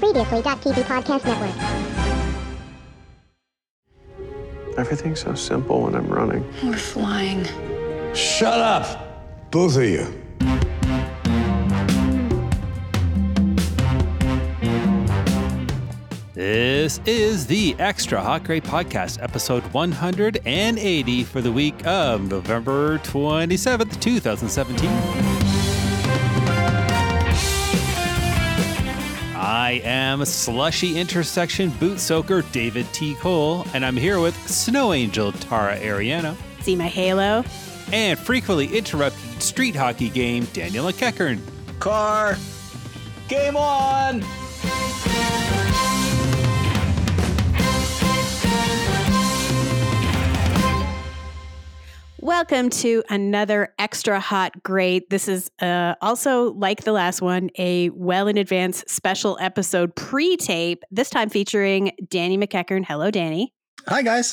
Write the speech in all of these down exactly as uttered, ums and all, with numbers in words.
Previously.T V Podcast Network. Everything's so simple when I'm running. We're flying. Shut up, both of you. This is the Extra Hot Grade Podcast, episode one hundred eighty for the week of November twenty-seventh, twenty seventeen. I am Slushy Intersection Boot Soaker David T. Cole, and I'm here with Snow Angel Tara Ariano. See my halo? And frequently interrupted street hockey game Daniel McEachern. Car, game on! Welcome to another Extra Hot Grade. This is uh, also, like the last one, a well in advance special episode pre-tape, this time featuring Danny McEachern. Hello, Danny. Hi, guys.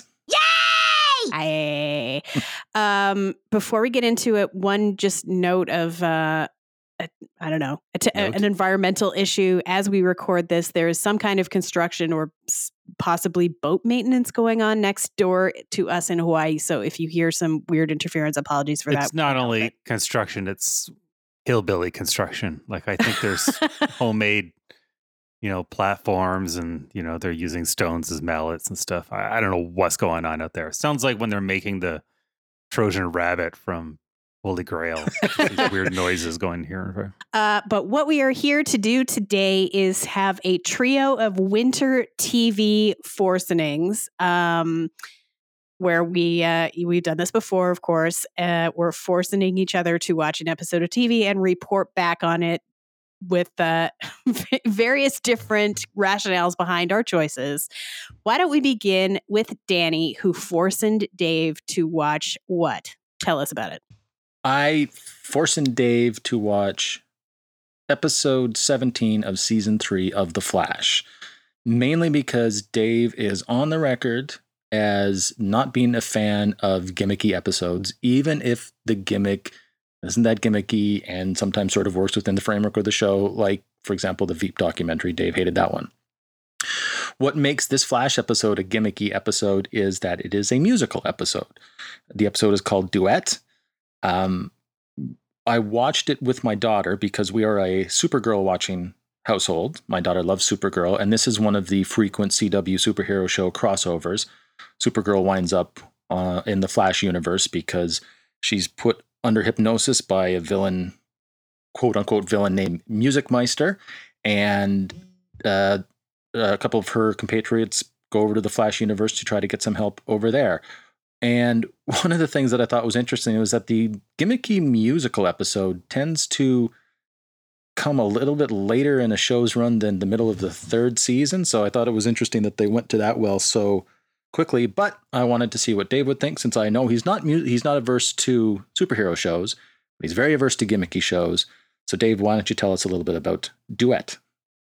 Yay! Hi. um, before we get into it, one just note of, uh, a, I don't know, a t- a, an environmental issue. As we record this, there is some kind of construction or possibly boat maintenance going on next door to us in Hawaii. So if you hear some weird interference, apologies for it's that. It's not only it. construction, it's hillbilly construction. Like, I think there's homemade, you know, platforms and, you know, they're using stones as mallets and stuff. I, I don't know what's going on out there. Sounds like when they're making the Trojan rabbit from Holy Grail. These weird noises going here. Uh, but what we are here to do today is have a trio of winter T V forcenings, um, where we uh, we've done this before. Of course, uh, we're forcening each other to watch an episode of T V and report back on it with uh, various different rationales behind our choices. Why don't we begin with Danny, who forcened Dave to watch what? Tell us about it. I forced Dave to watch episode seventeen of season three of The Flash, mainly because Dave is on the record as not being a fan of gimmicky episodes, even if the gimmick isn't that gimmicky and sometimes sort of works within the framework of the show. Like, for example, the Veep documentary, Dave hated that one. What makes this Flash episode a gimmicky episode is that it is a musical episode. The episode is called Duet. Um, I watched it with my daughter because we are a Supergirl watching household. My daughter loves Supergirl, and this is one of the frequent C W superhero show crossovers. Supergirl winds up uh, in the Flash universe because she's put under hypnosis by a villain, quote unquote villain named Music Meister, and uh, a couple of her compatriots go over to the Flash universe to try to get some help over there. And one of the things that I thought was interesting was that the gimmicky musical episode tends to come a little bit later in a show's run than the middle of the third season. So I thought it was interesting that they went to that well so quickly. But I wanted to see what Dave would think, since I know he's not mu- he's not averse to superhero shows, but he's very averse to gimmicky shows. So Dave, why don't you tell us a little bit about Duet?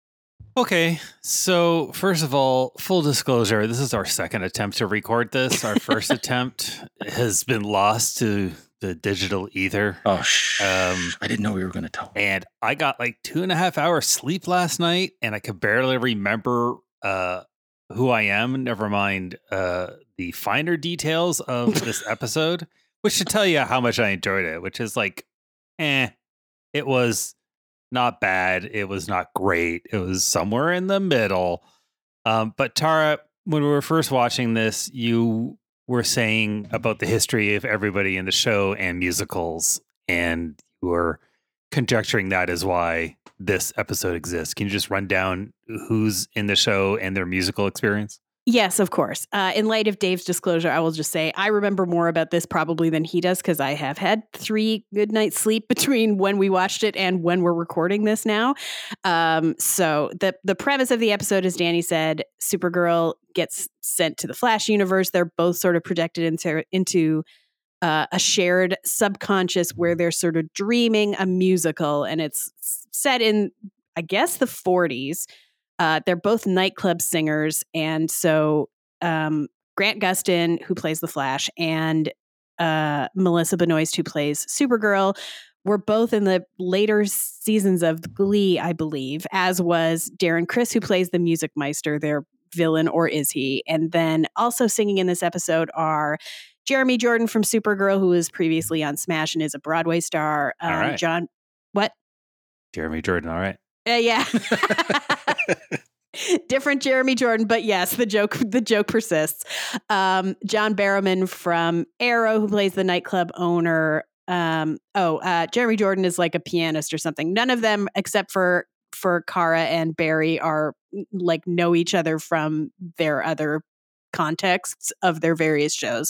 Okay, so first of all, full disclosure, this is our second attempt to record this. Our first attempt has been lost to the digital ether. Oh, sh- um, I didn't know we were going to tell. And I got like two and a half hours sleep last night, and I could barely remember uh, who I am, never mind uh, the finer details of this episode, which should tell you how much I enjoyed it, which is like, eh, it was not bad. It was not great. It was somewhere in the middle. Um, but Tara, when we were first watching this, you were saying about the history of everybody in the show and musicals, and you were conjecturing that is why this episode exists. Can you just run down who's in the show and their musical experience? Yes, of course. Uh, in light of Dave's disclosure, I will just say I remember more about this probably than he does, because I have had three good nights sleep between when we watched it and when we're recording this now. Um, so the the premise of the episode, as Danny said, Supergirl gets sent to the Flash universe. They're both sort of projected into into uh, a shared subconscious where they're sort of dreaming a musical, and it's set in, I guess, the forties. Uh, they're both nightclub singers, and so um, Grant Gustin, who plays the Flash, and uh, Melissa Benoist, who plays Supergirl, were both in the later seasons of Glee, I believe, as was Darren Criss, who plays the Music Meister, their villain, or is he? And then also singing in this episode are Jeremy Jordan from Supergirl, who was previously on Smash and is a Broadway star. Um, All right. John, what? Jeremy Jordan. All right. Uh, yeah. Different Jeremy Jordan, but yes, the joke the joke persists. Um, John Barrowman from Arrow, who plays the nightclub owner. Um, oh, uh, Jeremy Jordan is like a pianist or something. None of them, except for for Kara and Barry, are like know each other from their other contexts of their various shows.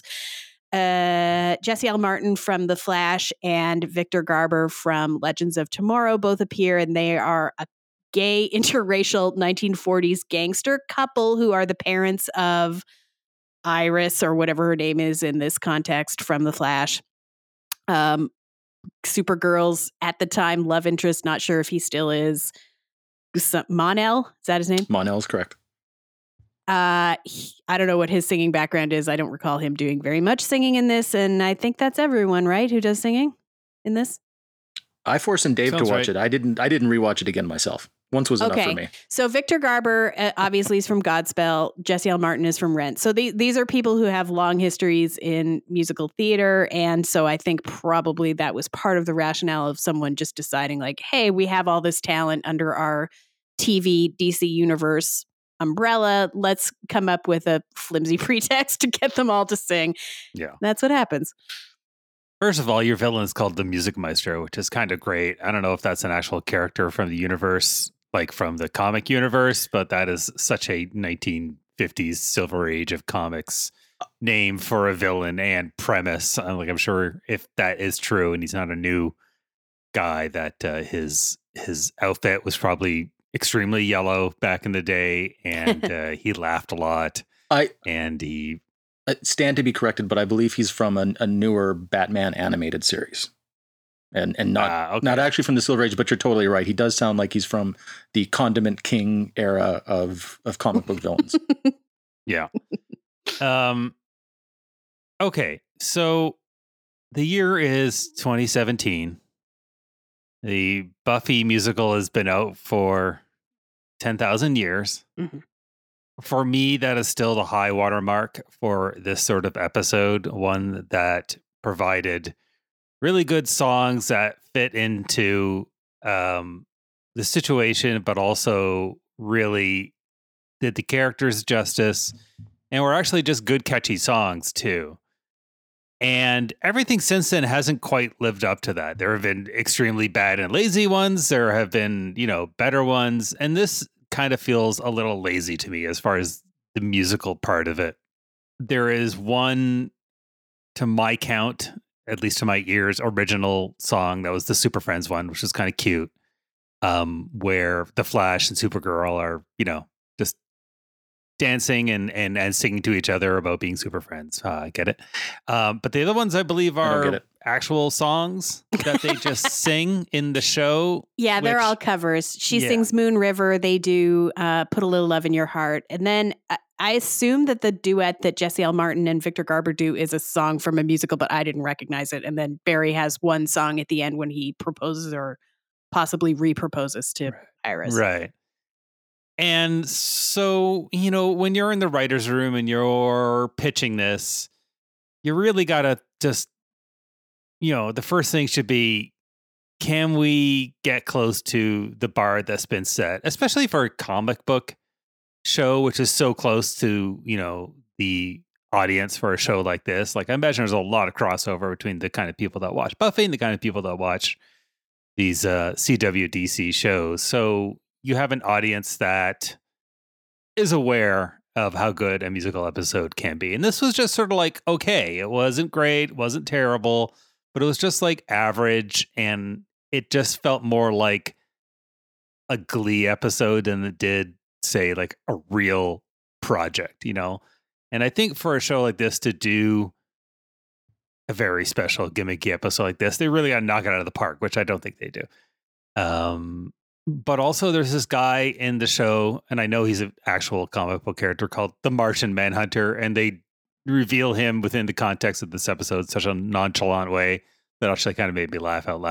Uh, Jesse L. Martin from The Flash and Victor Garber from Legends of Tomorrow both appear, and they are a gay interracial nineteen forties gangster couple who are the parents of Iris, or whatever her name is in this context, from The Flash. Um, Supergirl's at the time love interest, not sure if he still is. Mon-El, is that his name? Mon-El is correct. Uh, he, I don't know what his singing background is. I don't recall him doing very much singing in this, and I think that's everyone, right, who does singing in this? I forced Dave Sounds to watch right. it. I didn't. I didn't rewatch it again myself. Once was enough Okay. for me. So Victor Garber, uh, obviously, is from Godspell. Jesse L. Martin is from Rent. So the, these are people who have long histories in musical theater. And so I think probably that was part of the rationale of someone just deciding like, hey, we have all this talent under our T V D C universe umbrella. Let's come up with a flimsy pretext to get them all to sing. Yeah. That's what happens. First of all, your villain is called the Music Meister, which is kind of great. I don't know if that's an actual character from the universe, like from the comic universe, but that is such a nineteen fifties Silver Age of comics name for a villain and premise. I'm like, I'm sure if that is true, and he's not a new guy, that uh, his his outfit was probably extremely yellow back in the day, and uh, he laughed a lot, I and he uh, stand to be corrected, but I believe he's from a, a newer Batman animated series, and and not Ah, okay. not actually from the Silver Age. But you're totally right. He does sound like he's from the Condiment King era of of comic book villains. Yeah. Um. Okay, so the year is twenty seventeen. The Buffy musical has been out for ten thousand years. Mhm. For me, that is still the high watermark for this sort of episode, one that provided really good songs that fit into um, the situation, but also really did the characters justice, and were actually just good, catchy songs too. And everything since then hasn't quite lived up to that. There have been extremely bad and lazy ones. There have been, you know, better ones. And this kind of feels a little lazy to me as far as the musical part of it. There is one, to my count, at least to my ears, original song that was the Super Friends one, which was kind of cute, um, where the Flash and Supergirl are, you know, just dancing and, and, and singing to each other about being super friends. Uh, I get it. Um, but the other ones, I believe, I don't get are it. actual songs that they just sing in the show. Yeah, they're which- all covers. She Yeah. sings Moon River. They do uh, Put a Little Love in Your Heart. And then I, I assume that the duet that Jesse L. Martin and Victor Garber do is a song from a musical, but I didn't recognize it. And then Barry has one song at the end when he proposes or possibly re-proposes to Iris. Right. And so, you know, when you're in the writer's room and you're pitching this, you really got to just, you know, the first thing should be, can we get close to the bar that's been set, especially for a comic book show, which is so close to, you know, the audience for a show like this. Like, I imagine there's a lot of crossover between the kind of people that watch Buffy and the kind of people that watch these uh, C W D C shows. So you have an audience that is aware of how good a musical episode can be. And this was just sort of like, okay, it wasn't great, wasn't terrible, but it was just like average. And it just felt more like a Glee episode than it did, say, like a real project, you know? And I think for a show like this to do a very special gimmicky episode like this, they really got to knock it out of the park, which I don't think they do. Um, But also there's this guy in the show, and I know he's an actual comic book character, called the Martian Manhunter, and they reveal him within the context of this episode in such a nonchalant way that actually kind of made me laugh out loud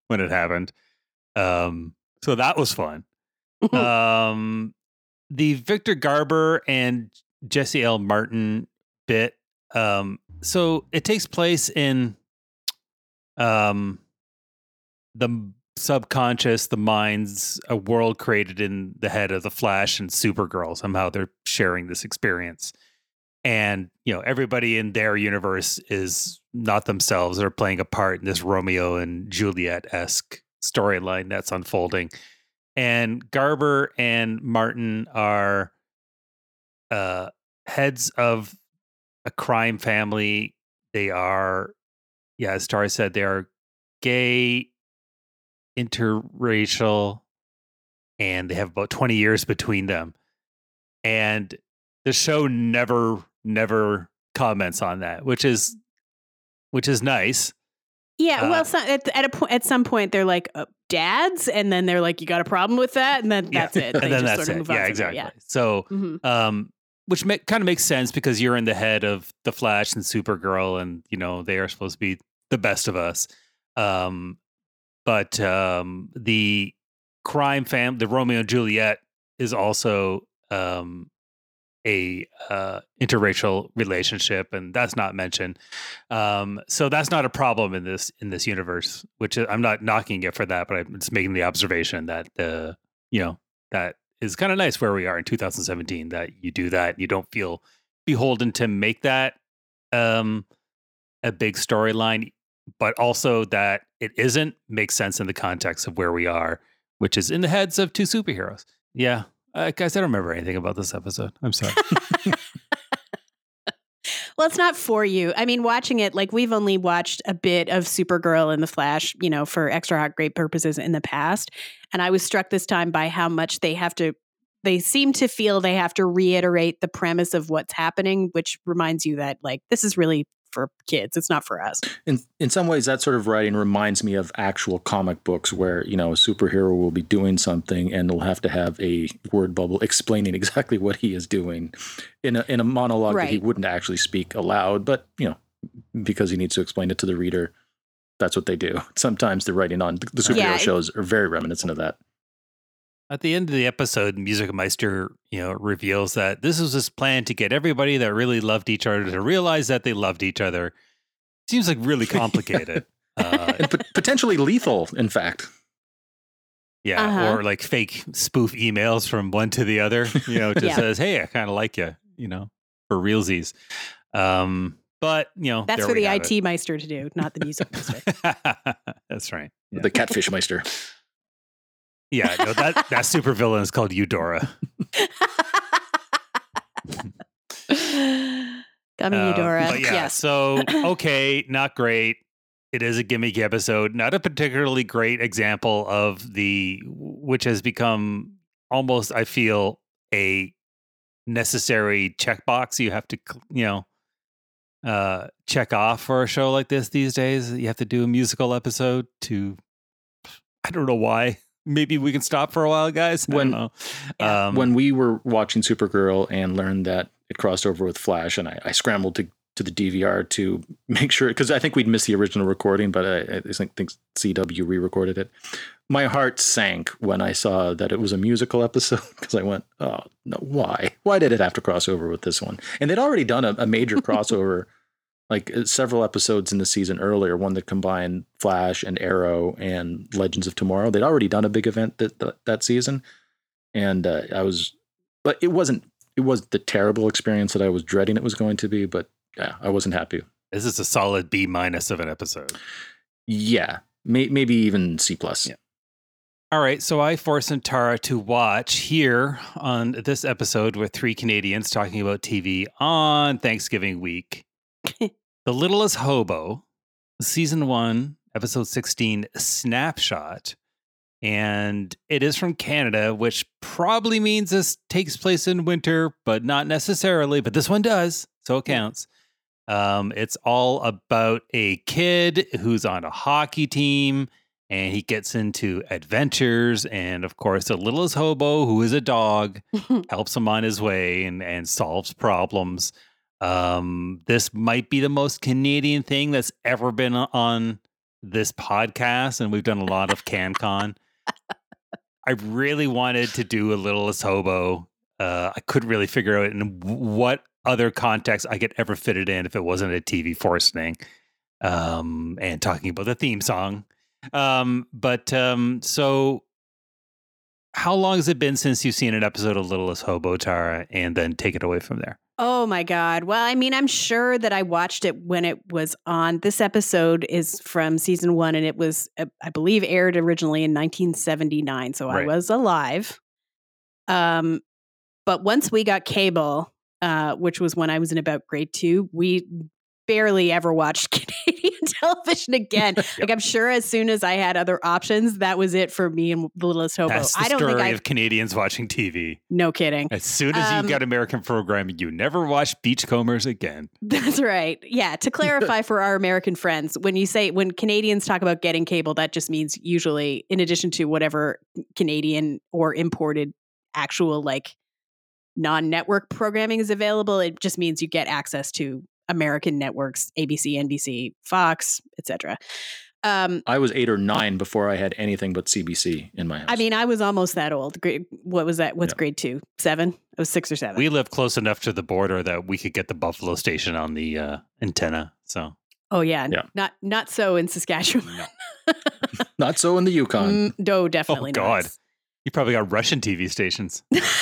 when it happened. Um, so that was fun. um, the Victor Garber and Jesse L. Martin bit. Um, so it takes place in um, the subconscious, the mind's a world created in the head of the Flash and Supergirl. Somehow they're sharing this experience. And, you know, everybody in their universe is not themselves. They're playing a part in this Romeo and Juliet-esque storyline that's unfolding. And Garber and Martin are uh, heads of a crime family. They are, yeah, as Tara said, they are gay, interracial, and they have about twenty years between them. And the show never, never comments on that, which is, which is nice. Yeah, Uh, well, so at at a po- at some point they're like uh, dads, and then they're like, "You got a problem with that?" And then that's it. And They then just that's sort of it. move on Yeah, from exactly. there, So, yeah. Mhm. um, which ma- kind of makes sense because you're in the head of the Flash and Supergirl, and you know they are supposed to be the best of us. Um, but um, the crime fam, the Romeo and Juliet, is also um, a uh, interracial relationship, and that's not mentioned. Um, so that's not a problem in this in this universe. Which is, I'm not knocking it for that, but I'm just making the observation that the you know that is kind of nice where we are in two thousand seventeen. That you do that, you don't feel beholden to make that um, a big storyline, but also that it isn't makes sense in the context of where we are, which is in the heads of two superheroes. Yeah. Uh, guys, I don't remember anything about this episode. I'm sorry. Well, it's not for you. I mean, watching it, like we've only watched a bit of Supergirl and the Flash, you know, for extra hot great purposes in the past. And I was struck this time by how much they have to, they seem to feel they have to reiterate the premise of what's happening, which reminds you that like, this is really for kids. It's not for us. In in some ways, that sort of writing reminds me of actual comic books where, you know, a superhero will be doing something and they'll have to have a word bubble explaining exactly what he is doing in a in a monologue that he Right. wouldn't actually speak aloud. But, you know, because he needs to explain it to the reader, that's what they do. Sometimes the writing on the superhero Yeah, it- shows are very reminiscent of that. At the end of the episode, Music Meister, you know, reveals that this was his plan to get everybody that really loved each other to realize that they loved each other. Seems like really complicated. uh, And pot- potentially lethal, in fact. yeah, Uh-huh. or like fake spoof emails from one to the other. You know, it just Yeah. says, "Hey, I kind of like you," you know, for realsies. Um, but you know, That's there for we the have I T Meister to do, not the music Meister. it. That's right. Yeah. The Catfish Meister. Yeah, no, that that supervillain is called Eudora. Coming, Um, Eudora. But yeah, Yes. so okay, not great. It is a gimmicky episode, not a particularly great example of the which has become almost, I feel, a necessary checkbox you have to, you know, uh, check off for a show like this these days. You have to do a musical episode to. I don't know why. Maybe we can stop for a while, guys. I When- don't know. Yeah. Um, When we were watching Supergirl and learned that it crossed over with Flash, and I, I scrambled to, to the D V R to make sure, because I think we'd missed the original recording, but I, I think, think C W re-recorded it. My heart sank when I saw that it was a musical episode, because I went, oh, no, why? Why did it have to cross over with this one? And they'd already done a, a major crossover, like uh, several episodes in the season earlier, one that combined Flash and Arrow and Legends of Tomorrow. They'd already done a big event that that, that season. And uh, I was, but it wasn't, it was the terrible experience that I was dreading it was going to be, but yeah, I wasn't happy. this is a solid B minus of an episode. Yeah, may, maybe even C plus. Yeah. All right, so I forced Tara to watch here on this episode with three Canadians talking about T V on Thanksgiving week. The Littlest Hobo, season one, episode sixteen, Snapshot. And it is from Canada, which probably means this takes place in winter, but not necessarily. But this one does, so it counts. Um, it's all about a kid who's on a hockey team, and he gets into adventures. And of course, the littlest hobo, who is a dog, helps him on his way and, and solves problems. Um, this might be the most Canadian thing that's ever been on this podcast, and we've done a lot of CanCon, I really wanted to do a Littlest Hobo. Uh, I couldn't really figure out in what other context I could ever fit it in if it wasn't a T V Forcening um, and talking about the theme song. Um, but um, so how long has it been since you've seen an episode of Littlest Hobo, Tara, and then take it away from there? Oh my God. Well, I mean, I'm sure that I watched it when it was on. This episode is from season one, and it was, uh, I believe, aired originally in nineteen seventy-nine. So Right. I was alive. Um, but once we got cable, uh, which was when I was in about grade two, we barely ever watched Canadian television again. Yep. Like, I'm sure as soon as I had other options, that was it for me and The Littlest Hobo. That's the I don't story think I. of Canadians watching T V. No kidding. As soon as Um, you got American programming, you never watch Beachcombers again. That's right. Yeah. To clarify for our American friends, when you say, when Canadians talk about getting cable, that just means usually in addition to whatever Canadian or imported actual like non-network programming is available, it just means you get access to American networks, A B C, N B C, Fox, et cetera. Um, I was eight or nine before I had anything but C B C in my house. I mean, I was almost that old. Grade, what was that? What's Yeah. grade two? Seven? I was six or seven. We live close enough to the border that we could get the Buffalo station on the uh, antenna. So oh yeah. Yeah. Not not so in Saskatchewan. Not so in the Yukon. Mm, no, definitely Oh, God. not. you probably got Russian T V stations.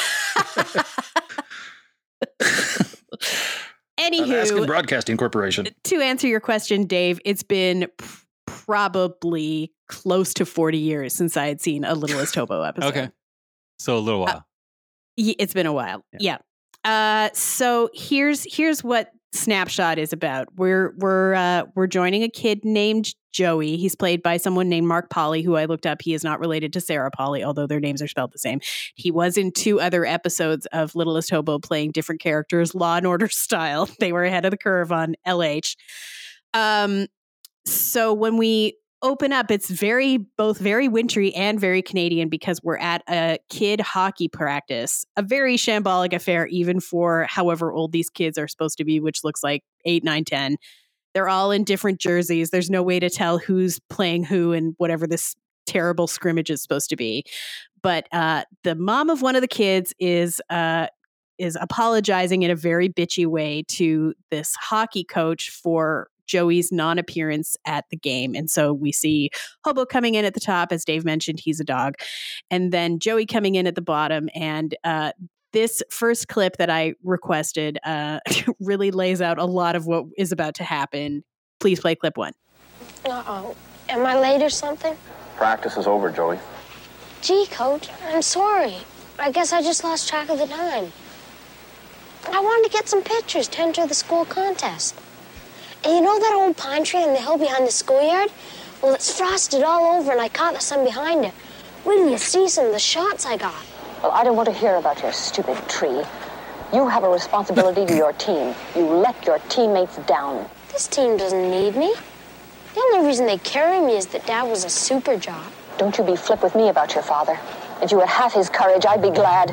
Alaskan Anywho, Broadcasting Corporation. to answer your question, Dave, it's been p- probably close to forty years since I had seen a Littlest Hobo episode. Okay. So a little while. Uh, Y- It's been a while. Yeah. Uh, so here's here's what Snapshot is about. We're we're uh, we're joining a kid named Joey. He's played by someone named Mark Polly, who I looked up. He is not related to Sarah Polly, although their names are spelled the same. He was in two other episodes of Littlest Hobo playing different characters, Law and Order style. They were ahead of the curve on L H. Um, so when we open up, it's very both very wintry and very Canadian because we're at a kid hockey practice, a very shambolic affair, even for however old these kids are supposed to be, which looks like eight, nine, ten. They're all in different jerseys. There's no way to tell who's playing who and whatever this terrible scrimmage is supposed to be. But uh, the mom of one of the kids is uh, is apologizing in a very bitchy way to this hockey coach for Joey's non-appearance at the game. And so we see Hobo coming in at the top. As Dave mentioned, he's a dog. And then Joey coming in at the bottom. And uh, this first clip that I requested uh, really lays out a lot of what is about to happen. Please play clip one. Uh-oh. Am I late or something? Practice is over, Joey. Gee, Coach, I'm sorry. I guess I just lost track of the time. I wanted to get some pictures to enter the school contest. And you know that old pine tree on the hill behind the schoolyard? Well, it's frosted all over and I caught the sun behind it. Wait till you see some of the shots I got. Well, I don't want to hear about your stupid tree. You have a responsibility to your team. You let your teammates down. This team doesn't need me. The only reason they carry me is that Dad was a super jock. Don't you be flip with me about your father. If you had half his courage, I'd be glad.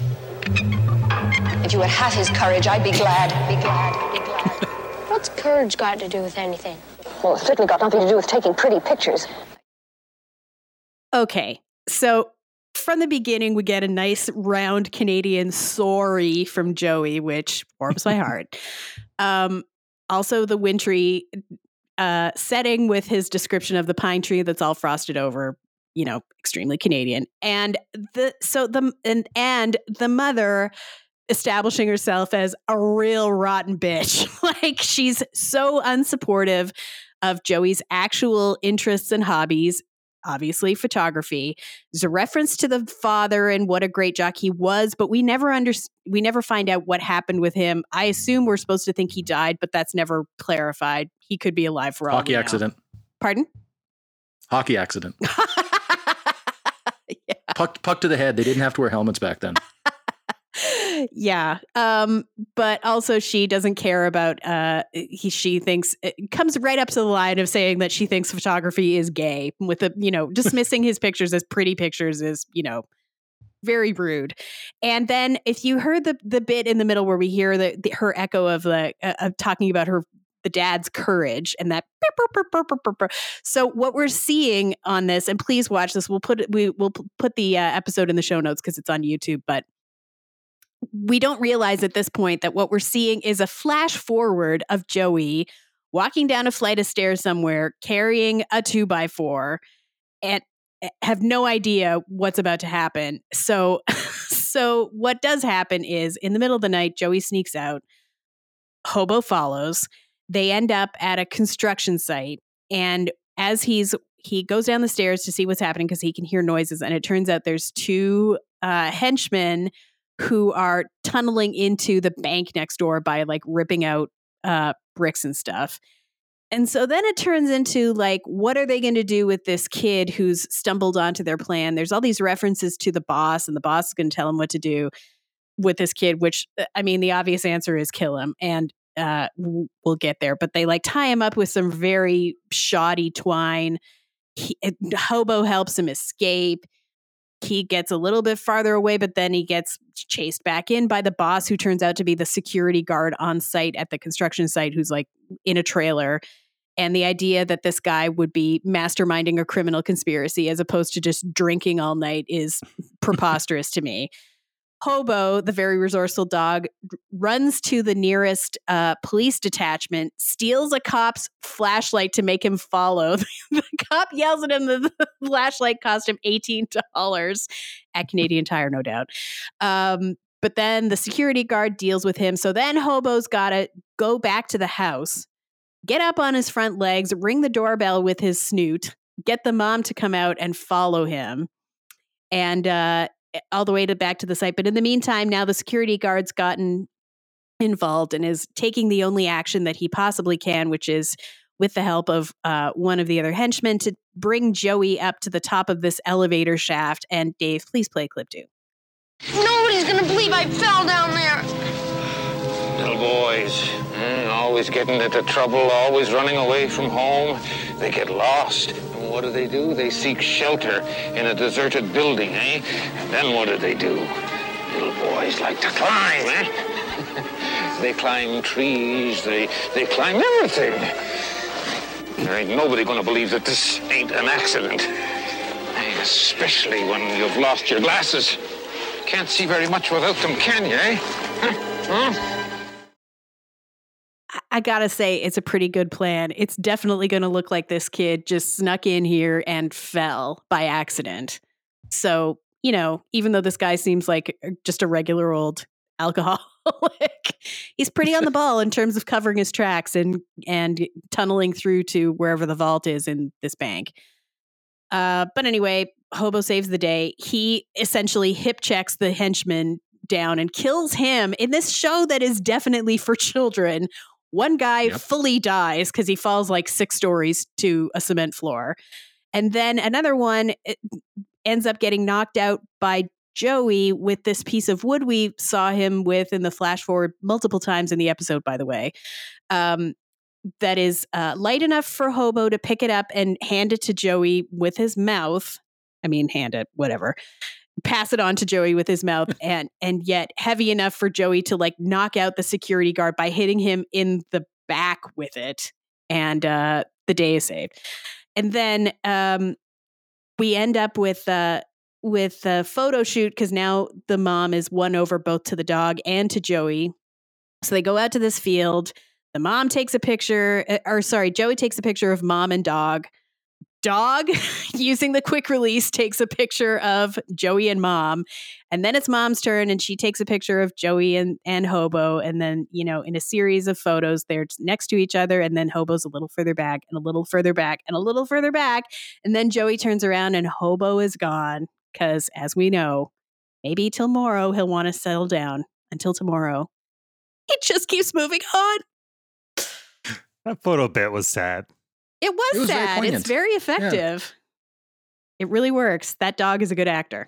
If you had half his courage, I'd be glad. Be glad. Be glad. What's courage got to do with anything? Well, it's certainly got nothing to do with taking pretty pictures. Okay, so from the beginning, we get a nice round Canadian sorry from Joey, which warms my heart. Um, also, the wintry uh, setting with his description of the pine tree that's all frosted over, you know, extremely Canadian. And the so the and and the mother establishing herself as a real rotten bitch. Like, she's so unsupportive of Joey's actual interests and hobbies. Obviously, photography. There's a reference to the father and what a great jock he was, but we never under we never find out what happened with him. I assume we're supposed to think he died, but that's never clarified. He could be alive for all Hockey we know. accident. Pardon? Hockey accident. Yeah. Puck, puck to the head. They didn't have to wear helmets back then. Yeah. Um, but also she doesn't care about, uh, he, she thinks it comes right up to the line of saying that she thinks photography is gay with the, you know, dismissing his pictures as pretty pictures is, you know, very rude. And then if you heard the, the bit in the middle where we hear the, the her echo of the, uh, of talking about her the dad's courage and that. So what we're seeing on this, and please watch this. We'll put it, we will put the uh, episode in the show notes because it's on YouTube, but we don't realize at this point that what we're seeing is a flash forward of Joey walking down a flight of stairs somewhere, carrying a two by four, and have no idea what's about to happen. So, so what does happen is in the middle of the night, Joey sneaks out. Hobo follows. They end up at a construction site, and as he's he goes down the stairs to see what's happening because he can hear noises, and it turns out there's two uh, henchmen who are tunneling into the bank next door by like ripping out uh, bricks and stuff. And so then it turns into like, what are they going to do with this kid who's stumbled onto their plan? There's all these references to the boss, and the boss is going to tell him what to do with this kid, which, I mean, the obvious answer is kill him. And uh, we'll get there. But they like tie him up with some very shoddy twine. He, Hobo helps him escape. He gets a little bit farther away, but then he gets chased back in by the boss, who turns out to be the security guard on site at the construction site, who's like in a trailer. And the idea that this guy would be masterminding a criminal conspiracy as opposed to just drinking all night is preposterous to me. Hobo, the very resourceful dog, runs to the nearest uh, police detachment, steals a cop's flashlight to make him follow. The cop yells at him that the flashlight cost him eighteen dollars at Canadian Tire, no doubt. Um, but then the security guard deals with him. So then Hobo's got to go back to the house, get up on his front legs, ring the doorbell with his snoot, get the mom to come out and follow him. And uh, all the way to back to the site. But in the meantime, now the security guard's gotten involved and is taking the only action that he possibly can, which is with the help of uh, one of the other henchmen to bring Joey up to the top of this elevator shaft. And Dave, please play clip two. Nobody's gonna believe I fell down there. Little boys, mm, always getting into trouble, always running away from home. They get lost. And what do they do? They seek shelter in a deserted building, eh? And then what do they do? Little boys like to climb, eh? They climb trees, they, they climb everything. There ain't nobody gonna believe that this ain't an accident. Especially when you've lost your glasses. Can't see very much without them, can you, eh? Huh? Huh? I gotta say, it's a pretty good plan. It's definitely going to look like this kid just snuck in here and fell by accident. So, you know, even though this guy seems like just a regular old alcoholic, he's pretty on the ball in terms of covering his tracks and and tunneling through to wherever the vault is in this bank. Uh, but anyway, Hobo saves the day. He essentially hip checks the henchman down and kills him in this show that is definitely for children. One guy yep. fully dies because he falls like six stories to a cement floor. And then another one ends up getting knocked out by Joey with this piece of wood we saw him with in the flash forward multiple times in the episode, by the way. Um, that is uh, light enough for Hobo to pick it up and hand it to Joey with his mouth. I mean, hand it, whatever. Pass it on to Joey with his mouth, and and yet heavy enough for Joey to like knock out the security guard by hitting him in the back with it. And uh, the day is saved. And then um, we end up with uh, with a photo shoot because now the mom is won over both to the dog and to Joey. So they go out to this field. The mom takes a picture, or sorry, Joey takes a picture of mom and dog. Dog, using the quick release, takes a picture of Joey and mom. And then it's mom's turn, and she takes a picture of Joey and, and Hobo. And then, you know, in a series of photos, they're next to each other. And then Hobo's a little further back and a little further back and a little further back. And then Joey turns around and Hobo is gone. Because as we know, maybe till tomorrow he'll want to settle down. Until tomorrow, it just keeps moving on. That photo bit was sad. It was, it was sad. very It's very effective. Yeah. It really works. That dog is a good actor.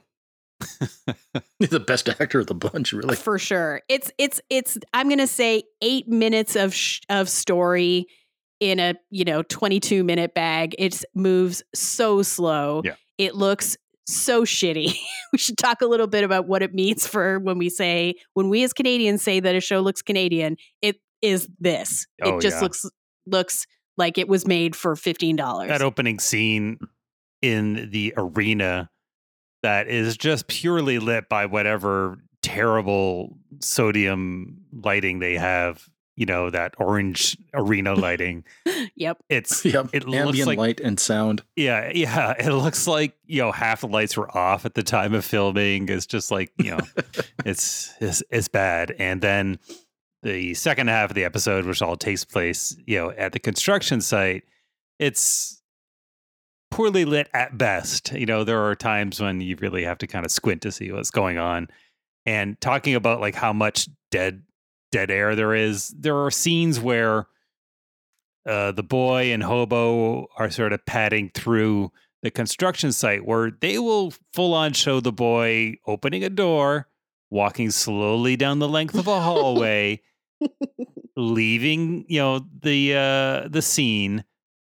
He's the best actor of the bunch, really. For sure. It's it's it's. I'm gonna say eight minutes of sh- of story in a you know twenty-two minute bag. It moves so slow. Yeah. It looks so shitty. We should talk a little bit about what it means for when we say when we as Canadians say that a show looks Canadian. It is this. Oh, it just yeah. looks looks like it was made for fifteen dollars. That opening scene in the arena that is just purely lit by whatever terrible sodium lighting they have, you know, that orange arena lighting. Yep. It's Yep. it Ambient looks like light and sound. Yeah, yeah. It looks like, you know, half the lights were off at the time of filming. It's just like, you know, it's, it's it's bad. And then the second half of the episode, which all takes place, you know, at the construction site, it's poorly lit at best. You know, there are times when you really have to kind of squint to see what's going on. And talking about like how much dead dead air there is, there are scenes where uh, the boy and Hobo are sort of padding through the construction site where they will full on show the boy opening a door, walking slowly down the length of a hallway, leaving, you know, the uh, the scene.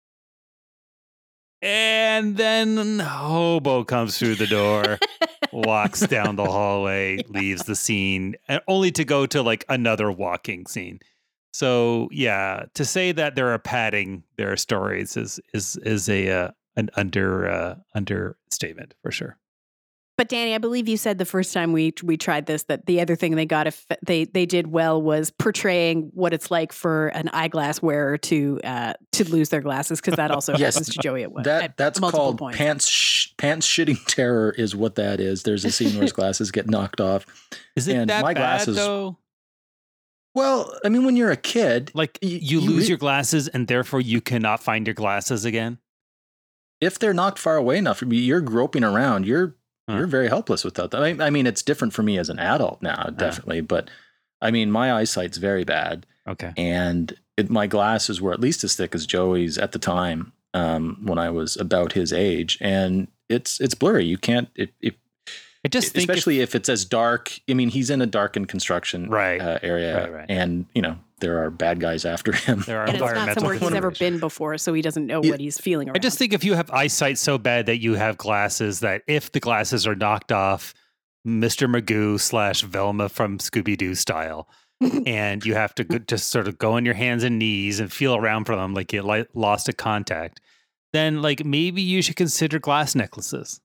And then Hobo comes through the door, walks down the hallway, leaves the scene, and only to go to like another walking scene. So yeah, to say that there are padding their stories is is is a uh, an under uh, understatement for sure. But Danny, I believe you said the first time we we tried this that the other thing they got if they they did well was portraying what it's like for an eyeglass wearer to uh, to lose their glasses, because that also Yes, happens to Joey at, That at that's multiple called points. pants sh- pants shitting terror is what that is. There's a scene where his glasses get knocked off. Is it And that my bad glasses- though? Well, I mean, when you're a kid, Like y- you, you lose re- your glasses and therefore you cannot find your glasses again. if they're knocked far away enough, you're groping around. You're Huh. you're very helpless without that. I, I mean, it's different for me as an adult now, definitely. But I mean, my eyesight's very bad, Okay. and it, my glasses were at least as thick as Joey's at the time um, when I was about his age, and it's it's blurry. You can't. It, it, I just think if- especially if, it's as dark. I mean, he's in a darkened construction Right. uh, area, Right, right. and you know there are bad guys after him. there are And it's not environmental somewhere he's ever considerations. been before, so he doesn't know Yeah. what he's feeling around. I just think if you have eyesight so bad that you have glasses, that if the glasses are knocked off, Mister Magoo slash Velma from Scooby Doo style, and you have to go, just sort of go on your hands and knees and feel around for them like you li- lost a contact, then like maybe you should consider glass necklaces.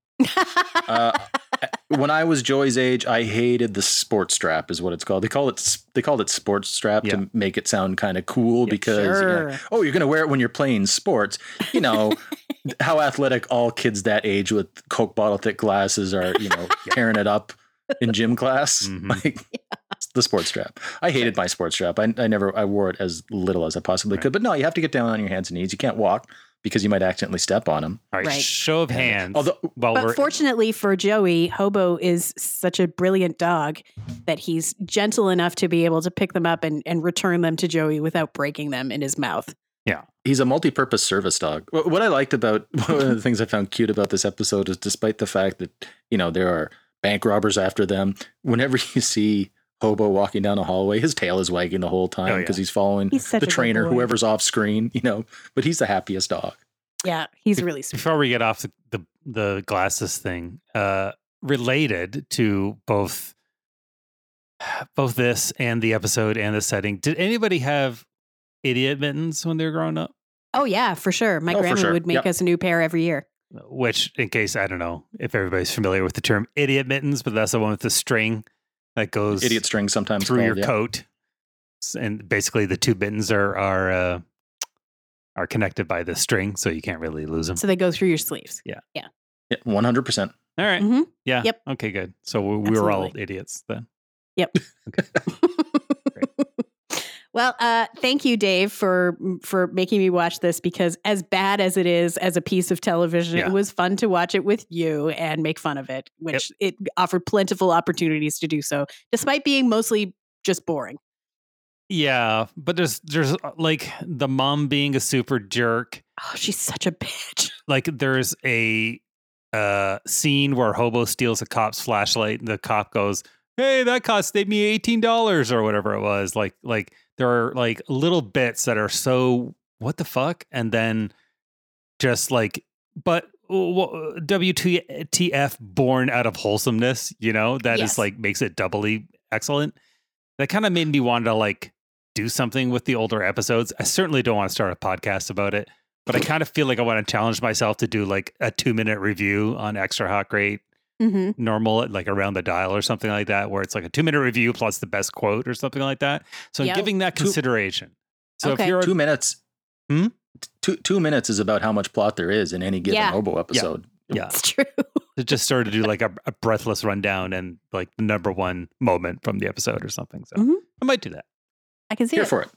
Uh, when I was Joey's age, I hated the sports strap, is what it's called. They call it s- they called it sports strap Yeah. to make it sound kind of cool because Sure. yeah, oh, you're going to wear it when you're playing sports. You know how athletic all kids that age with Coke bottle thick glasses are. You know, tearing it up in gym class. Mhm. Like the sports strap. I hated my sports strap. I, I never I wore it as little as I possibly Right. could. But no, you have to get down on your hands and knees. You can't walk because you might accidentally step on them. All right, Right. show of hands. Although- while But we're fortunately for Joey, Hobo is such a brilliant dog that he's gentle enough to be able to pick them up and, and return them to Joey without breaking them in his mouth. He's a multi-purpose service dog. Wh- What I liked about one of the things I found cute about this episode is, despite the fact that you know there are bank robbers after them, whenever you see Hobo walking down a hallway, his tail is wagging the whole time Oh, yeah. because he's following He's such the a good trainer, boy. whoever's off screen. You know, but he's the happiest dog. Yeah, he's really sweet. before we get off the, the, the glasses thing, uh, related to both both this and the episode and the setting, did anybody have idiot mittens when they were growing up? Oh, yeah, for sure. My Oh, for grandma sure. would make Yep. us a new pair every year. Which, in case I don't know if everybody's familiar with the term idiot mittens, but that's the one with the string that goes Idiot string sometimes through called, your yeah. coat, S- and basically the two mittens are are uh, are connected by the string, so you can't really lose them. So they go through your sleeves. Yeah, one hundred percent. All right, Mhm. yeah, Yep. okay, good. So we, we were all Absolutely. idiots then. Yep. Well, uh, thank you, Dave, for for making me watch this, because as bad as it is as a piece of television, Yeah. it was fun to watch it with you and make fun of it, which it offered plentiful opportunities to do so, despite being mostly just boring. Yeah, but there's there's uh, like the mom being a super jerk. Oh, she's such a bitch. Like there's a uh scene where Hobo steals a cop's flashlight and the cop goes, "Hey, that cost me eighteen dollars," or whatever it was. Like like there are like little bits that are so what the fuck, and then just like but w- W T F born out of wholesomeness, you know, that Yes. is like makes it doubly excellent. That kind of made me want to like do something with the older episodes. I certainly don't want to start a podcast about it, but I kind of feel like I want to challenge myself to do like a two minute review on Extra Hot Great Mm-hmm. normal, like Around the Dial or something like that, where it's like a two minute review plus the best quote or something like that. So Yep. I'm giving that Two- consideration. So Okay. if you're Two minutes. Hmm? Two two minutes is about how much plot there is in any given Yeah. Obo episode. yeah, It's true. to just sort of do like a, a breathless rundown and like the number one moment from the episode or something. So Mhm. I might do that. I can see Here it. for it.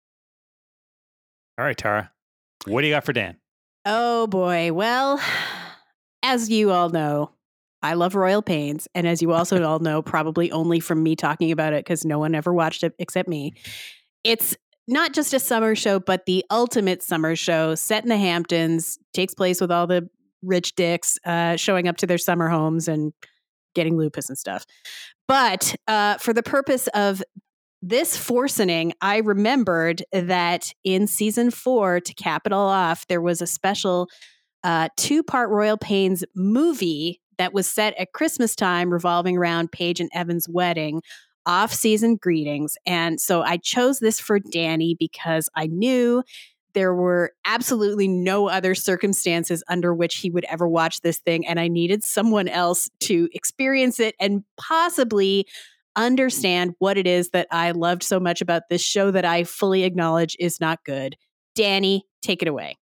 All right, Tara, what do you got for Dan? Oh boy. Well, as you all know, I love Royal Pains. And as you also all know, probably only from me talking about it because no one ever watched it except me. It's not just a summer show, but the ultimate summer show set in the Hamptons, takes place with all the rich dicks uh, showing up to their summer homes and getting lupus and stuff. But uh, for the purpose of this forcening, I remembered that in season four, to cap it all off, there was a special uh, two-part Royal Pains movie that was set at Christmas time revolving around Paige and Evan's wedding, off-season greetings. And so I chose this for Danny because I knew there were absolutely no other circumstances under which he would ever watch this thing. And I needed someone else to experience it and possibly understand what it is that I loved so much about this show that I fully acknowledge is not good. Danny, take it away.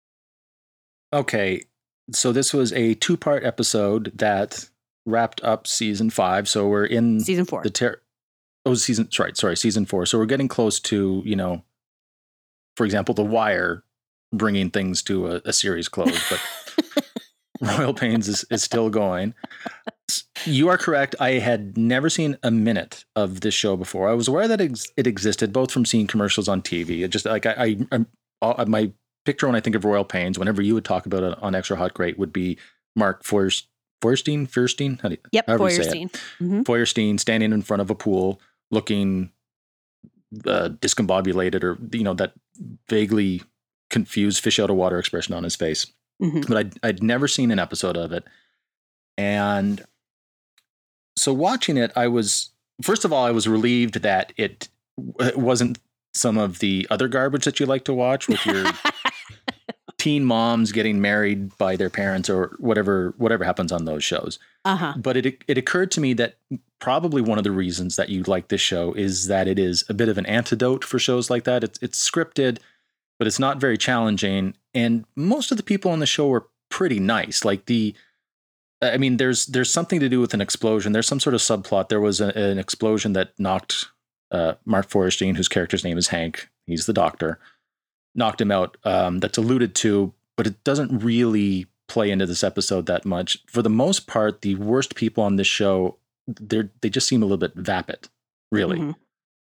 Okay. So this was a two part episode that wrapped up season five. So we're in Season four. the ter- oh season right sorry season four. So we're getting close to, you know, for example, The Wire bringing things to a, a series close, but Royal Pains is, is still going. You are correct. I had never seen a minute of this show before. I was aware that ex- it existed, both from seeing commercials on T V. It just like I, I I'm, all, my picture when I think of Royal Pains, whenever you would talk about it on Extra Hot Great, would be Mark Feuerst- Feuerstein, Feuerstein, how do you, Yep, however you say it. Feuerstein. Mhm. Feuerstein standing in front of a pool, looking uh, discombobulated, or you know that vaguely confused fish out of water expression on his face. Mhm. But I'd, I'd never seen an episode of it, and so watching it, I was first of all I was relieved that it, it wasn't some of the other garbage that you like to watch with your teen moms getting married by their parents or whatever whatever happens on those shows. Uh-huh. But it it occurred to me that probably one of the reasons that you like this show is that it is a bit of an antidote for shows like that. It's it's scripted, but it's not very challenging. And most of the people on the show were pretty nice. Like the, I mean, there's there's something to do with an explosion. There's some sort of subplot. There was a, an explosion that knocked uh, Mark Feuerstein, whose character's name is Hank. He's the doctor. Knocked him out. Um, that's alluded to, but it doesn't really play into this episode that much. For the most part, the worst people on this show, they they just seem a little bit vapid, really. Mhm.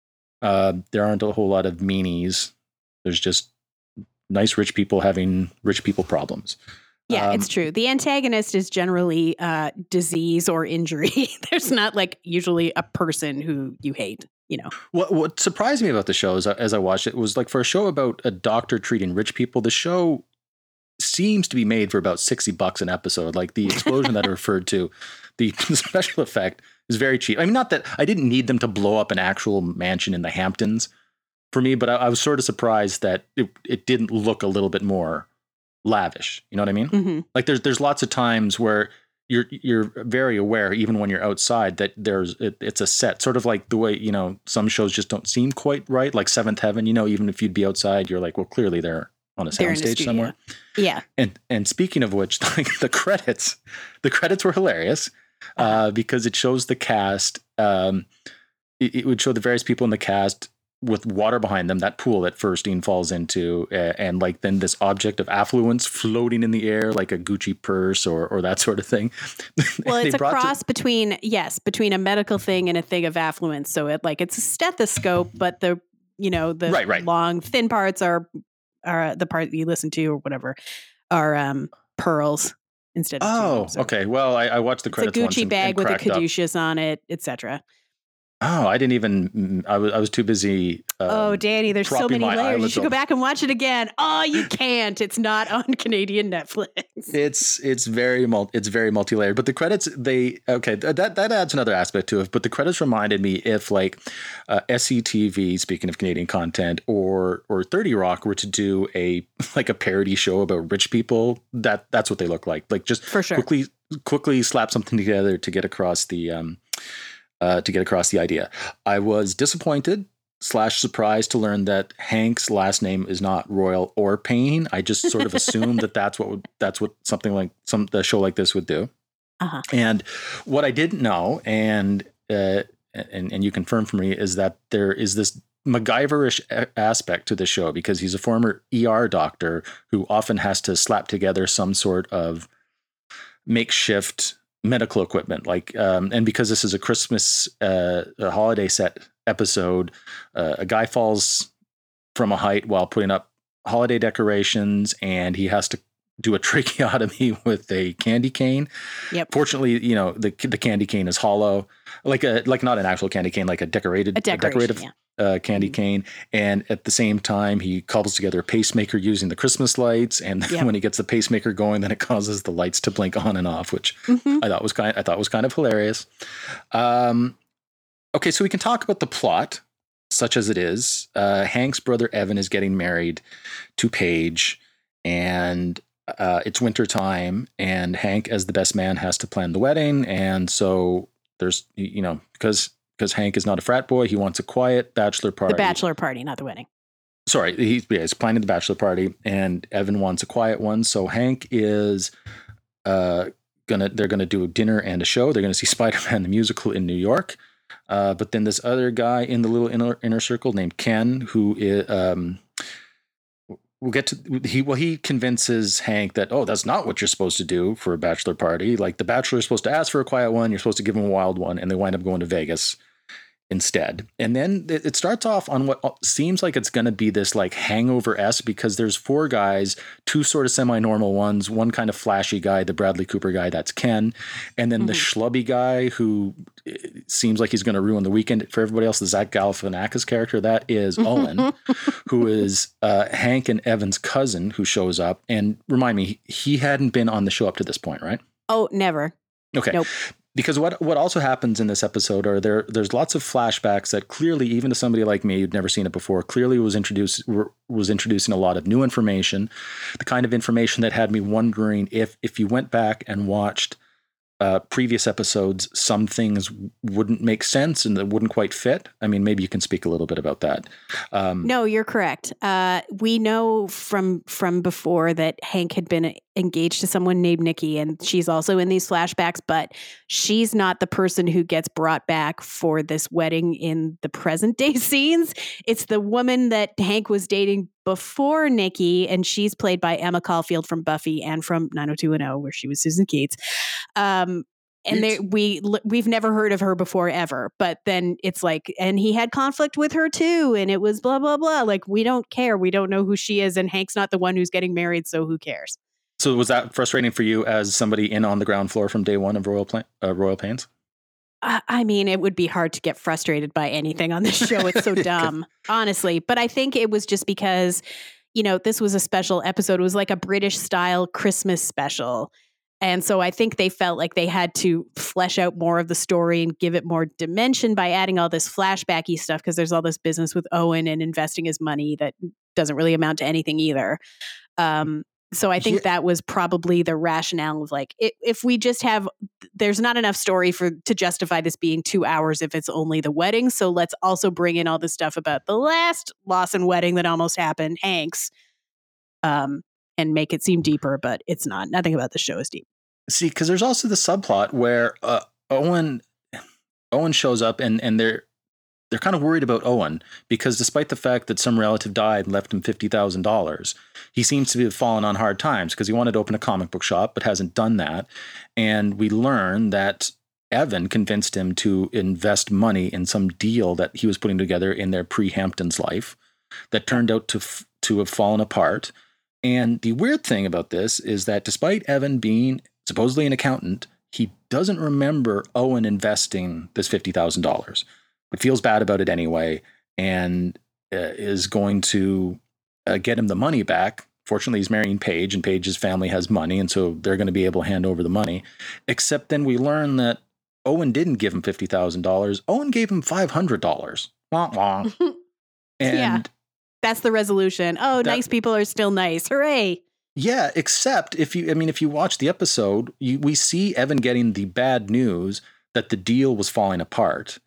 Uh, there aren't a whole lot of meanies. There's just nice rich people having rich people problems. Yeah, Um, it's true. The antagonist is generally uh, disease or injury. There's not like usually a person who you hate, you know. What what surprised me about the show as I, as I watched it was like for a show about a doctor treating rich people, the show seems to be made for about sixty bucks an episode. Like the explosion that I referred to, the special effect is very cheap. I mean, not that I didn't need them to blow up an actual mansion in the Hamptons for me, but I, I was sort of surprised that it, it didn't look a little bit more lavish. You know what I mean? Mm-hmm. Like there's there's lots of times where you're you're very aware, even when you're outside, that there's it, it's a set, sort of like the way, you know, some shows just don't seem quite right, like Seventh Heaven. You know, even if you'd be outside, you're like, well, clearly they're on a They're in a soundstage studio. somewhere. Yeah. And and speaking of which, like the credits, the credits were hilarious uh, because it shows the cast. Um, it, it would show the various people in the cast with water behind them, that pool that Feuerstein falls into, uh, and like then this object of affluence floating in the air, like a Gucci purse or or that sort of thing. Well, They it's a brought to- cross between, yes, between a medical thing and a thing of affluence. So it like it's a stethoscope, but the, you know, the Right, right. long thin parts are are the part that you listen to or whatever are um, pearls instead of Oh, tubes. So okay. Well, I, I watched the It's a credits once Gucci and- bag and with a cracked up. caduceus on it, et cetera. Oh, I didn't even. I was I was too busy. Um, oh, Danny, there's so propping many my layers. You eyelids should go open. back and watch it again. Oh, you can't. It's not on Canadian Netflix. It's it's very mul- it's very multi-layered. But the credits, they okay that that adds another aspect to it. But the credits reminded me if like uh, S C T V, speaking of Canadian content, or or thirty Rock were to do a like a parody show about rich people, that that's what they look like. Like just For sure. quickly quickly slap something together to get across the um uh, to get across the idea. I was disappointed slash surprised to learn that Hank's last name is not Royal or Payne. I just sort of assumed that that's what would, that's what something like some a show like this would do. Uh-huh. And what I didn't know, and uh, and and you confirm for me, is that there is this MacGyverish a- aspect to the show because he's a former E R doctor who often has to slap together some sort of makeshift medical equipment, like um, and because this is a Christmas uh, a holiday set episode, uh, a guy falls from a height while putting up holiday decorations, and he has to do a tracheotomy with a candy cane. Yep. Fortunately, you know the the candy cane is hollow, like a like not an actual candy cane, like a decorated A decoration, decorative yeah. uh, candy cane. And at the same time, he cobbles together a pacemaker using the Christmas lights. And then Yep. when he gets the pacemaker going, then it causes the lights to blink on and off, which Mhm. I thought was kind I thought was kind of hilarious. Um, okay, so we can talk about the plot, such as it is. Uh, Hank's brother Evan is getting married to Paige, and uh, it's winter time, and Hank, as the best man, has to plan the wedding. And so there's, you know, because because Hank is not a frat boy, he wants a quiet bachelor party. The bachelor party, not the wedding. Sorry, he's, yeah, he's planning the bachelor party, and Evan wants a quiet one. So Hank is uh, gonna they're gonna do a dinner and a show. They're gonna see Spider-Man the musical in New York. Uh, but then this other guy in the little inner inner circle named Ken, who is um, we'll get to he well he convinces Hank that, oh, that's not what you're supposed to do for a bachelor party. Like the bachelor is supposed to ask for a quiet one, you're supposed to give him a wild one, and they wind up going to Vegas instead. And then it it starts off on what seems like it's going to be this like hangover-esque, because there's four guys, two sort of semi-normal ones, one kind of flashy guy, the Bradley Cooper guy, that's Ken, and then the schlubby guy who eh, seems like he's going to ruin the weekend for everybody else, the Zach Galifianakis character, that is Owen, who is uh, Hank and Evan's cousin, who shows up. And remind me, he hadn't been on the show up to this point, right? Oh, never. Okay. Nope. Because what what also happens in this episode are there there's lots of flashbacks that clearly, even to somebody like me who'd never seen it before, clearly was introduced was introducing a lot of new information, the kind of information that had me wondering if if you went back and watched uh, previous episodes, some things wouldn't make sense and that wouldn't quite fit. I mean, maybe you can speak a little bit about that. Um, No, you're correct. Uh, we know from from before that Hank had been engaged to someone named Nikki, and she's also in these flashbacks, but she's not the person who gets brought back for this wedding in the present day scenes. It's the woman that Hank was dating before Nikki, and she's played by Emma Caulfield from Buffy and from nine oh two one oh, where she was Susan Keats. Um, and they, we we've never heard of her before ever, but then it's like, and he had conflict with her too, and it was blah blah blah. Like, we don't care, we don't know who she is, and Hank's not the one who's getting married, so who cares? so was that frustrating for you as somebody in on the ground floor from day one of Royal Pla- uh, Royal Pains? I I mean, it would be hard to get frustrated by anything on this show. It's so dumb, honestly. But I think it was just because, you know, this was a special episode. It was like a British style Christmas special. And so I think they felt like they had to flesh out more of the story and give it more dimension by adding all this flashbacky stuff, because there's all this business with Owen and investing his money that doesn't really amount to anything either. Um, so I think Yeah. that was probably the rationale of like, i if we just have, there's not enough story for to justify this being two hours if it's only the wedding. So let's also bring in all this stuff about the last Lawson wedding that almost happened, Hank's, um, and make it seem deeper, but it's not. Nothing about the show is deep. See, because there's also the subplot where uh, Owen Owen shows up, and and they're they're kind of worried about Owen, because despite the fact that some relative died and left him fifty thousand dollars, he seems to be fallen on hard times because he wanted to open a comic book shop but hasn't done that. And we learn that Evan convinced him to invest money in some deal that he was putting together in their pre-Hamptons life that turned out to f- to have fallen apart. And the weird thing about this is that despite Evan being supposedly an accountant, he doesn't remember Owen investing this fifty thousand dollars. but feels bad about it anyway, and uh, is going to uh, get him the money back. Fortunately, he's marrying Paige, and Paige's family has money, and so they're going to be able to hand over the money. Except then we learn that Owen didn't give him fifty thousand dollars. Owen gave him five hundred dollars. Wah, wah. And yeah, that's the resolution. Oh, that, nice people are still nice. Hooray. Yeah, except if you, I mean, if you watch the episode, you, we see Evan getting the bad news that the deal was falling apart.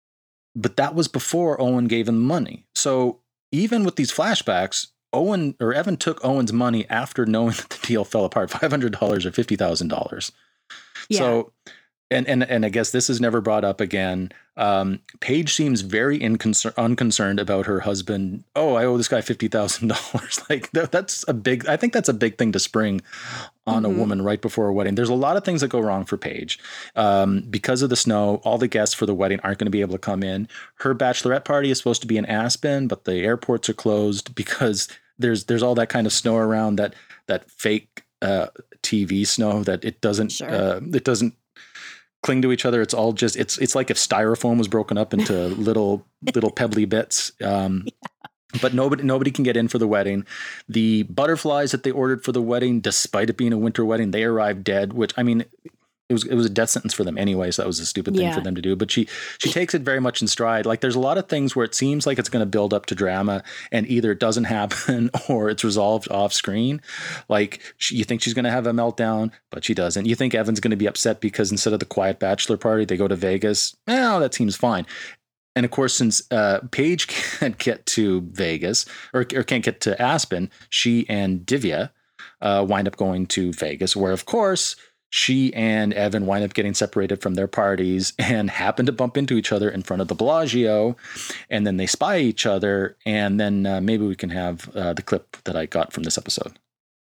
But that was before Owen gave him money. So even with these flashbacks, Owen or Evan took Owen's money after knowing that the deal fell apart, five hundred dollars or fifty thousand dollars. Yeah. So, and, and, and I guess this is never brought up again. Um, Paige seems very inconcern- unconcerned about her husband. Oh, I owe this guy fifty thousand dollars. Like th- that's a big, I think that's a big thing to spring on mm-hmm. a woman right before a wedding. There's a lot of things that go wrong for Paige. Um, because of the snow, all the guests for the wedding aren't going to be able to come in. Her bachelorette party is supposed to be in Aspen, but the airports are closed because there's, there's all that kind of snow around, that, that fake, uh, T V snow that it doesn't, sure. uh, it doesn't cling to each other. It's all just, it's, it's like if styrofoam was broken up into little, little pebbly bits. Um, yeah. But nobody, nobody can get in for the wedding. The butterflies that they ordered for the wedding, despite it being a winter wedding, they arrived dead, which, I mean, it was, it was a death sentence for them anyway. So that was a stupid thing yeah. for them to do, but she, she takes it very much in stride. Like there's a lot of things where it seems like it's going to build up to drama and either it doesn't happen or it's resolved off screen. Like she, you think she's going to have a meltdown, but she doesn't. You think Evan's going to be upset because instead of the quiet bachelor party, they go to Vegas. Well, that seems fine. And of course, since uh, Paige can't get to Vegas or, or can't get to Aspen, she and Divya uh, wind up going to Vegas, where of course she and Evan wind up getting separated from their parties and happen to bump into each other in front of the Bellagio. And then they spy each other. And then uh, maybe we can have uh, the clip that I got from this episode.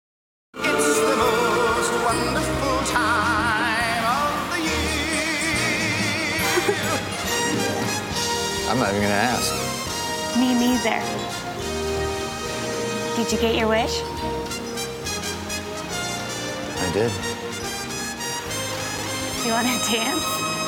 It's the most wonderful time of the year. I'm not even going to ask. Me neither. Did you get your wish? I did. You want to dance?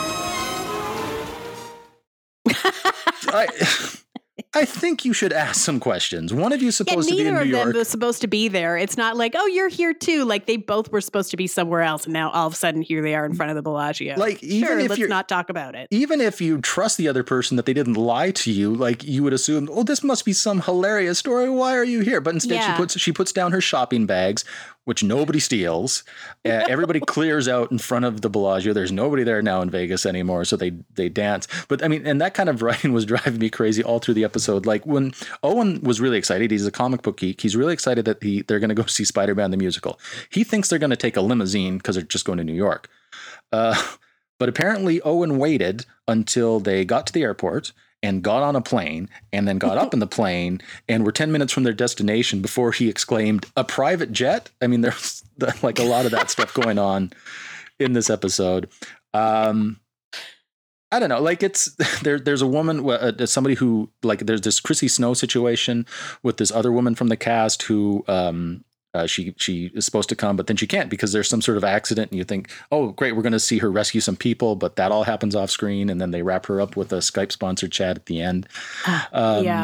I, I think you should ask some questions. One of you is supposed yeah, to be in New York. Neither of them was supposed to be there. It's not like, oh, you're here too. Like they both were supposed to be somewhere else, and now all of a sudden here they are in front of the Bellagio. Like even sure, if let's you're, not talk about it. Even if you trust the other person that they didn't lie to you, like you would assume, oh, this must be some hilarious story. Why are you here? But instead, yeah. she puts she puts down her shopping bags, which nobody steals. Uh, everybody clears out in front of the Bellagio. There's nobody there now in Vegas anymore, so they they dance. But I mean, and that kind of writing was driving me crazy all through the episode. Like when Owen was really excited, he's a comic book geek. He's really excited that he they're going to go see Spider-Man the musical. He thinks they're going to take a limousine because they're just going to New York. Uh, but apparently Owen waited until they got to the airport and got on a plane and then got up in the plane and were ten minutes from their destination before he exclaimed, a private jet? I mean, there's like a lot of that stuff going on in this episode. Um, I don't know. Like it's there. There's a woman, uh, somebody who like there's this Chrissy Snow situation with this other woman from the cast who um, uh, she she is supposed to come, but then she can't because there's some sort of accident. And you think, oh, great, we're going to see her rescue some people, but that all happens off screen, and then they wrap her up with a Skype sponsored chat at the end. Um, yeah.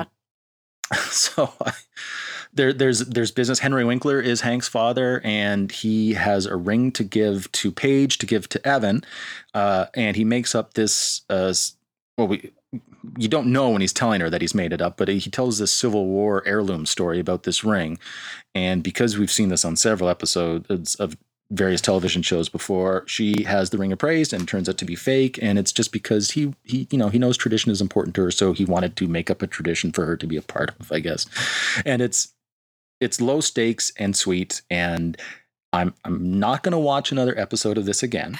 So I, there, there's there's business. Henry Winkler is Hank's father, and he has a ring to give to Paige to give to Evan, uh, and he makes up this. Uh, well, we you don't know when he's telling her that he's made it up, but he tells this Civil War heirloom story about this ring, and because we've seen this on several episodes of various television shows before, she has the ring appraised and it turns out to be fake. And it's just because he, he, you know, he knows tradition is important to her. So he wanted to make up a tradition for her to be a part of, I guess. And it's, it's low stakes and sweet. And I'm, I'm not going to watch another episode of this again,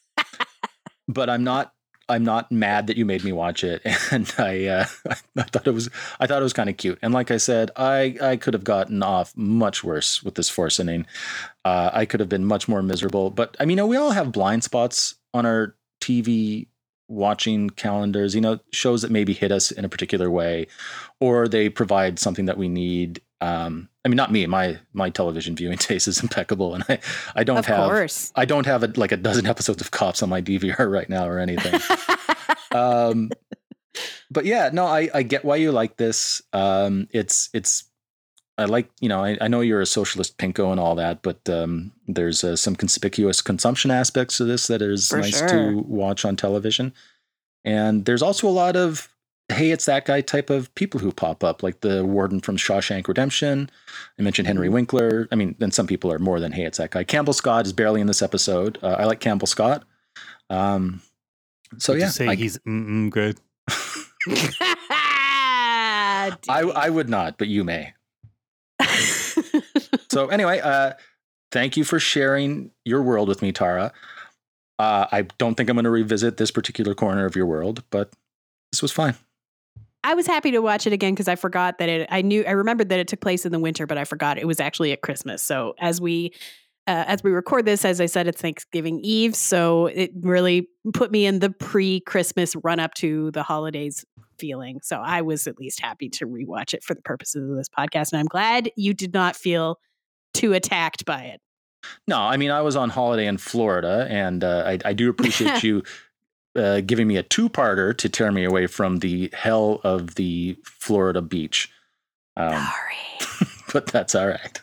but I'm not, I'm not mad that you made me watch it. And I, uh, I thought it was, I thought it was kind of cute. And like I said, I, I could have gotten off much worse with this forcing. Uh, I could have been much more miserable, but I mean, you know, we all have blind spots on our T V watching calendars, you know, shows that maybe hit us in a particular way, or they provide something that we need. Um, I mean, not me, my, my television viewing taste is impeccable. And I, I don't of have, course. I don't have a, like a dozen episodes of Cops on my D V R right now or anything. um, but yeah, no, I, I get why you like this. Um, it's it's I like, you know, I, I know you're a socialist pinko and all that, but um, there's uh, some conspicuous consumption aspects to this that is For nice sure. to watch on television. And there's also a lot of, hey, it's that guy type of people who pop up, like the warden from Shawshank Redemption. I mentioned Henry Winkler. I mean, then some people are more than, hey, it's that guy. Campbell Scott is barely in this episode. Uh, I like Campbell Scott. Um, so Would yeah, you say I, he's mm-mm good. I, I would not, but you may. So anyway, uh, thank you for sharing your world with me, Tara. Uh, I don't think I'm going to revisit this particular corner of your world, but this was fine. I was happy to watch it again because I forgot that it, I knew, I remembered that it took place in the winter, but I forgot it was actually at Christmas. So as we, uh, as we record this, as I said, it's Thanksgiving Eve. So it really put me in the pre-Christmas run up to the holidays feeling. So I was at least happy to rewatch it for the purposes of this podcast. And I'm glad you did not feel too attacked by it. No, I mean, I was on holiday in Florida, and uh, I, I do appreciate you uh, giving me a two-parter to tear me away from the hell of the Florida beach. Um, Sorry. But that's all right.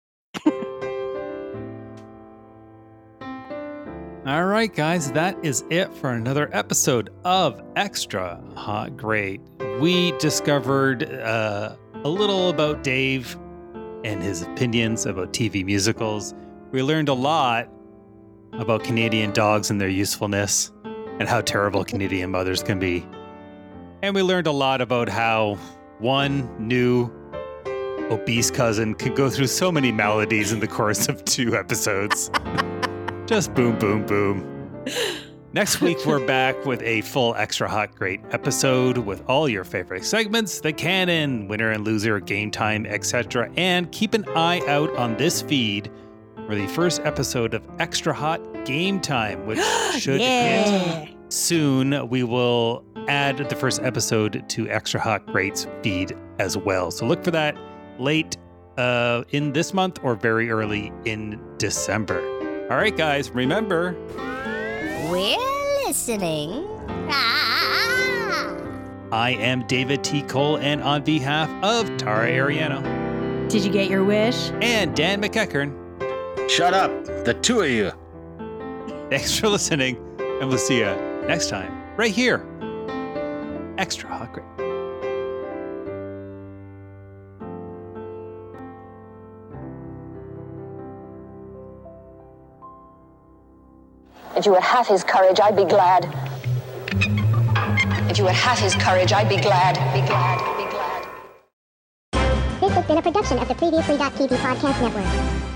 All right, guys, that is it for another episode of Extra Hot Great. We discovered uh, a little about Dave and his opinions about T V musicals. We learned a lot about Canadian dogs and their usefulness and how terrible Canadian mothers can be. And we learned a lot about how one new obese cousin can go through so many maladies in the course of two episodes. Just boom, boom, boom. Next week, we're back with a full Extra Hot Great episode with all your favorite segments, the canon, winner and loser, game time, et cetera. And keep an eye out on this feed for the first episode of Extra Hot Game Time, which should Yeah. hit soon. We will add the first episode to Extra Hot Great's feed as well. So look for that late uh, in this month or very early in December. All right, guys, remember... We're listening. Ah! I am David T. Cole, and on behalf of Tara Ariano. Did you get your wish? And Dan McEachern. Shut up, the two of you. Thanks for listening, and we'll see you next time, right here. Extra Hot Great. If you had half his courage, I'd be glad. If you had half his courage, I'd be glad. Be glad. Be glad. This has been a production of the Previously T V Podcast Network.